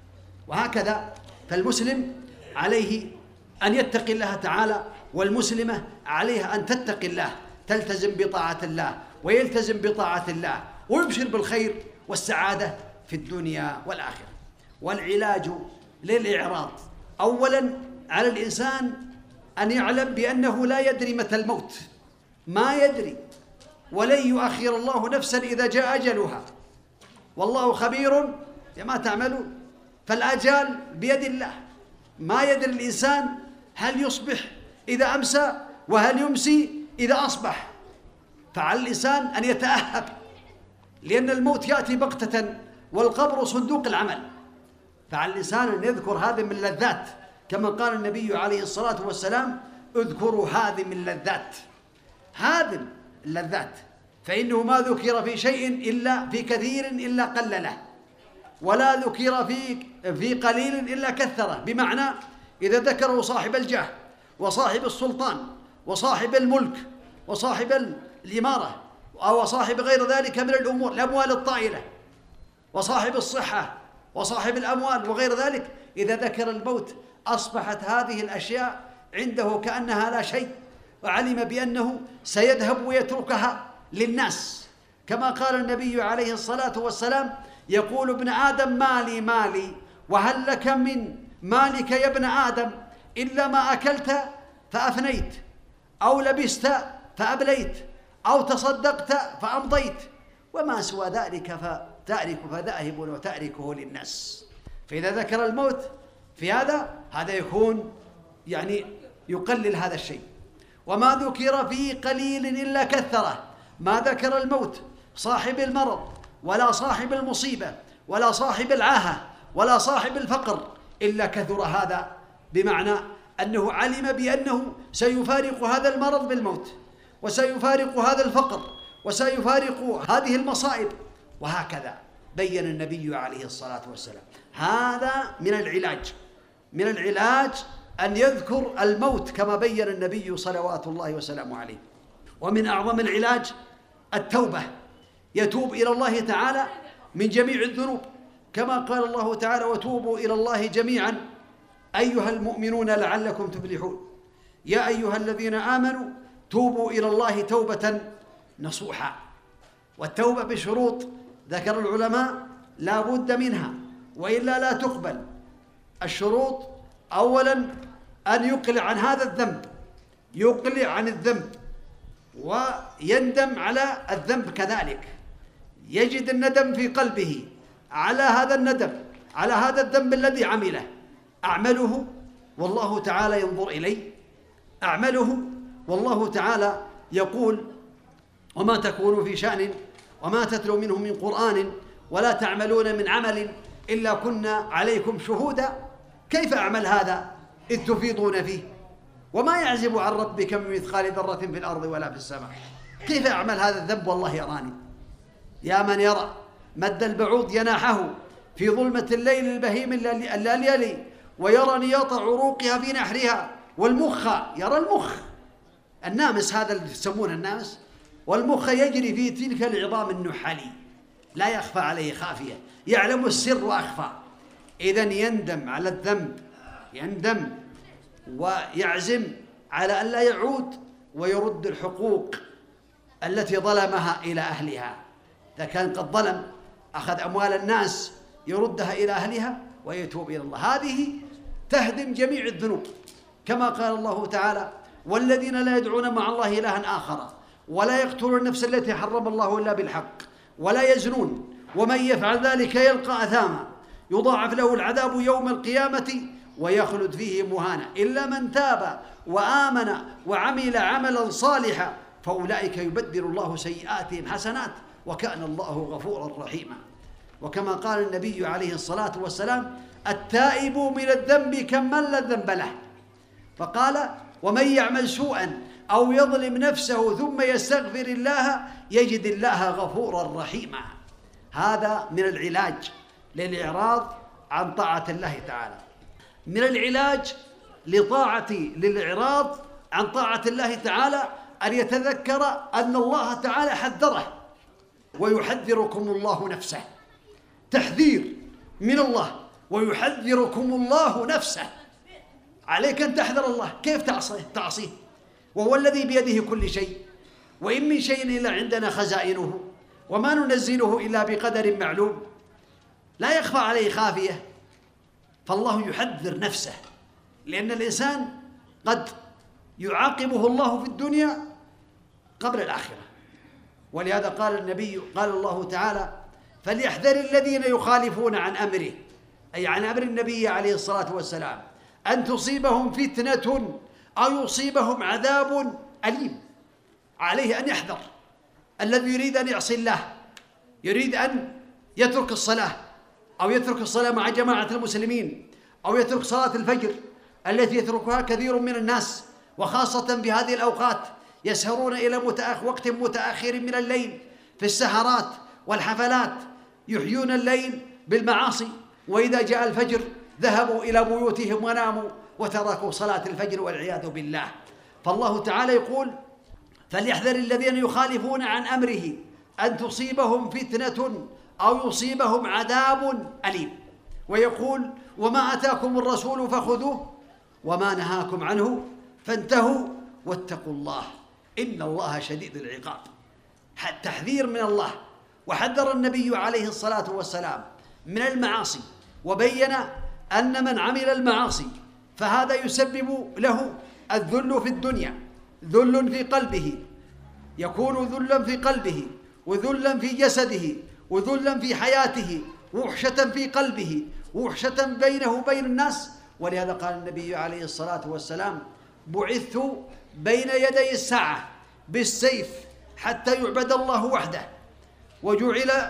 وهكذا فالمسلم عليه أن يتقي الله تعالى، والمسلمة عليها أن تتقي الله، تلتزم بطاعة الله ويلتزم بطاعة الله ويبشر بالخير والسعادة في الدنيا والآخرة. والعلاج للإعراض، أولا على الإنسان أن يعلم بأنه لا يدري متى الموت، ما يدري، ولن يؤخر الله نفسا إذا جاء أجلها، والله خبير بما تعملون. فالآجال بيد الله، ما يدري الإنسان هل يصبح إذا أمسى وهل يمسي إذا أصبح. فعلى الإنسان أن يتأهب، لأن الموت يأتي بغتة والقبر صندوق العمل. فعلى الإنسان أن يذكر هذه من اللذات، كما قال النبي عليه الصلاة والسلام اذكروا هذه من اللذات، هذه اللذات، فإنه ما ذكر في شيء إلا في كثير إلا قلله، ولا ذكر في قليل إلا كثره. بمعنى إذا ذكروا صاحب الجاه وصاحب السلطان وصاحب الملك وصاحب الإمارة أو صاحب غير ذلك من الأمور، الأموال الطائلة، وصاحب الصحة وصاحب الأموال وغير ذلك، إذا ذكر الموت أصبحت هذه الأشياء عنده كأنها لا شيء، وعلم بأنه سيذهب ويتركها للناس. كما قال النبي عليه الصلاة والسلام يقول ابن آدم مالي مالي، وهل لك من مالك يا ابن آدم إلا ما أكلت فأفنيت، أو لبست فأبليت، أو تصدقت فأمضيت، وما سوى ذلك فذاهب وتأركه للناس. فإذا ذكر الموت في هذا يكون يعني يقلل هذا الشيء. وما ذكر في قليل إلا كثره، ما ذكر الموت صاحب المرض ولا صاحب المصيبة ولا صاحب العاهة ولا صاحب الفقر إلا كثر هذا، بمعنى أنه علم بأنه سيفارق هذا المرض بالموت، وسيفارق هذا الفقر، وسيفارق هذه المصائب. وهكذا بين النبي عليه الصلاة والسلام. هذا من العلاج أن يذكر الموت كما بين النبي صلوات الله وسلامه عليه. ومن أعظم العلاج التوبة، يتوب إلى الله تعالى من جميع الذنوب، كما قال الله تعالى وتوبوا إلى الله جميعا أيها المؤمنون لعلكم تفلحون، يا أيها الذين آمنوا توبوا إلى الله توبة نصوحا. والتوبة بشروط ذكر العلماء لا بد منها وإلا لا تقبل. الشروط أولا أن يقلع عن هذا الذنب، يقلع عن الذنب ويندم على الذنب كذلك، يجد الندم في قلبه على هذا الندم، على هذا الذنب الذي عمله، أعمله والله تعالى ينظر إليه، أعمله والله تعالى يقول وما تكونوا في شأن وما تتلو منه من قرآن ولا تعملون من عمل إلا كنا عليكم شهودا. كيف أعمل هذا إذ تفيضون فيه وما يعزب عن ربك من مثقال ذرة في الأرض ولا في السماء؟ كيف أعمل هذا الذنب والله يراني؟ يا من يرى مد البعوض جناحه في ظلمة الليل البهيم الليلي ويرى نياط عروقها في نحرها، والمخ يرى المخ النامس، هذا اللي يسمونه النامس، والمخ يجري في تلك العظام النحلي لا يخفى عليه خافية، يعلم السر وأخفى. إذن يندم على الذنب، يندم ويعزم على أن لا يعود ويرد الحقوق التي ظلمها إلى أهلها. إذا كان قد ظلم أخذ أموال الناس يردها إلى أهلها ويتوب إلى الله. هذه تهدم جميع الذنوب، كما قال الله تعالى: والذين لا يدعون مع الله إلها آخر ولا يقتلون النفس التي حرم الله إلا بالحق ولا يزنون ومن يفعل ذلك يلقى أثاما يضاعف له العذاب يوم القيامة ويخلد فيه مهانا إلا من تاب وآمن وعمل عملا صالحا فأولئك يبدل الله سيئاتهم حسنات وكان الله غفورا رحيما. وكما قال النبي عليه الصلاة والسلام: التائب من الذنب كمن لا ذنب له. فقال: ومن يعمل سوءا أو يظلم نفسه ثم يستغفر الله يجد الله غفورا رحيما. هذا من العلاج للإعراض عن طاعة الله تعالى، من العلاج للإعراض عن طاعة الله تعالى أن يتذكر أن الله تعالى حذره، ويحذركم الله نفسه، تحذير من الله، ويحذركم الله نفسه. عليك أن تحذر الله. كيف تعصيه وهو الذي بيده كل شيء، وإن من شيء إلا عندنا خزائنه وما ننزله إلا بقدر معلوم، لا يخفى عليه خافية. فالله يحذر نفسه، لأن الإنسان قد يعاقبه الله في الدنيا قبل الآخرة. ولهذا قال الله تعالى: فليحذر الذين يخالفون عن أمره، أي عن أمر النبي عليه الصلاة والسلام، أن تصيبهم فتنة أو يصيبهم عذاب أليم. عليه أن يحذر. الذي يريد أن يعصي الله، يريد أن يترك الصلاة أو يترك الصلاة مع جماعة المسلمين أو يترك صلاة الفجر التي يتركها كثير من الناس، وخاصة بهذه الأوقات يسهرون إلى وقت متأخر من الليل في السهرات والحفلات، يحيون الليل بالمعاصي، وإذا جاء الفجر ذهبوا إلى بيوتهم وناموا وتركوا صلاة الفجر والعياذ بالله. فالله تعالى يقول: فليحذر الذين يخالفون عن أمره أن تصيبهم فتنة أو يصيبهم عذاب أليم. ويقول: وما أتاكم الرسول فخذوه وما نهاكم عنه فانتهوا واتقوا الله إن الله شديد العقاب. تحذير من الله. وحذر النبي عليه الصلاة والسلام من المعاصي، وبين أن من عمل المعاصي فهذا يسبب له الذل في الدنيا، ذل في قلبه، يكون ذلا في قلبه وذلا في جسده وذلا في حياته، وحشة في قلبه، وحشة بينه وبين الناس. ولهذا قال النبي عليه الصلاة والسلام: بعثت بين يدي الساعة بالسيف حتى يعبد الله وحده، وجعل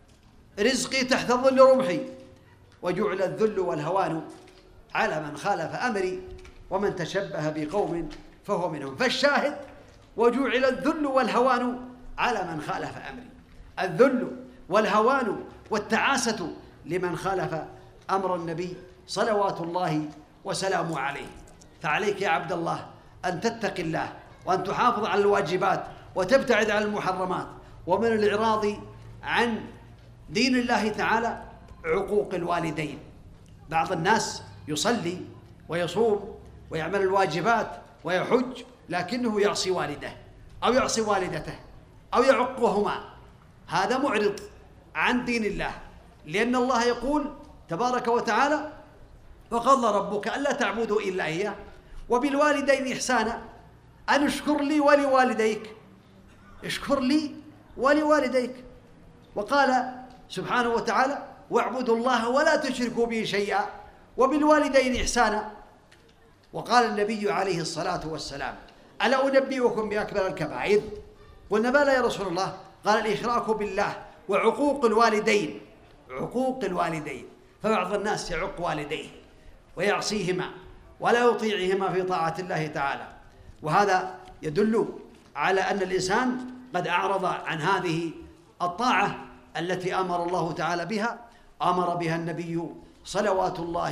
رزقي تحت ظل رمحي، وجعل الذل والهوان على من خالف أمري، ومن تشبه بقوم فهو منهم. فالشاهد: وجعل الذل والهوان على من خالف أمري. الذل والهوان والتعاسة لمن خالف أمر النبي صلوات الله وسلامه عليه. فعليك يا عبد الله أن تتقي الله، وأن تحافظ على الواجبات، وتبتعد عن المحرمات. ومن الإعراض عن دين الله تعالى عقوق الوالدين. بعض الناس يصلي ويصوم ويعمل الواجبات ويحج، لكنه يعصي والده أو يعصي والدته أو يعقهما. هذا معرض عن دين الله، لأن الله يقول تبارك وتعالى: وقضى ربك ألا تعبدوا إلا إياه وبالوالدين إحسانا أن اشكر لي ولوالديك، اشكر لي ولوالديك. وقال سبحانه وتعالى: واعبدوا الله ولا تشركوا به شيئا وبالوالدين إحسانا. وقال النبي عليه الصلاة والسلام: ألا أنبئكم بأكبر الكبائر؟ قلنا: بلى يا رسول الله. قال: الإشراك بالله وعقوق الوالدين. عقوق الوالدين. فبعض الناس يعق والديه ويعصيهما ولا يطيعهما في طاعة الله تعالى، وهذا يدل على أن الإنسان قد أعرض عن هذه الطاعة التي أمر الله تعالى بها، أمر بها النبي صلوات الله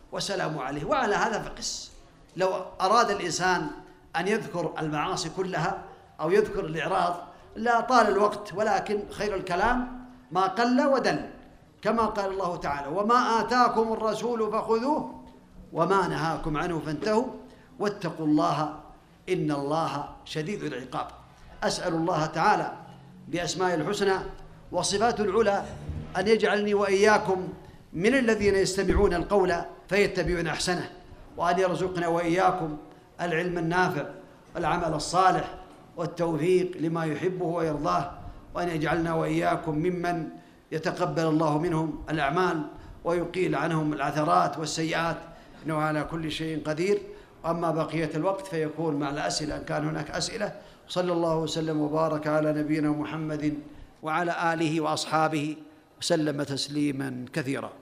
وسلام عليه. وعلى هذا فقس. لو أراد الإنسان أن يذكر المعاصي كلها أو يذكر الإعراض لا طال الوقت، ولكن خير الكلام ما قل ودل، كما قال الله تعالى: وما آتاكم الرسول فخذوه وما نهاكم عنه فانتهوا واتقوا الله إن الله شديد العقاب. أسأل الله تعالى بأسماء الحسنى وصفات العلى أن يجعلني وإياكم من الذين يستمعون القول فيتبعون أحسنه، وأن يرزقنا وإياكم العلم النافع والعمل الصالح والتوفيق لما يحبه ويرضاه، وأن يجعلنا وإياكم ممن يتقبل الله منهم الأعمال ويقيل عنهم العثرات والسيئات، إنه على كل شيء قدير. أما بقية الوقت فيكون مع الأسئلة إن كان هناك أسئلة. صلى الله وسلم وبارك على نبينا محمد وعلى آله وأصحابه وسلم تسليما كثيرا.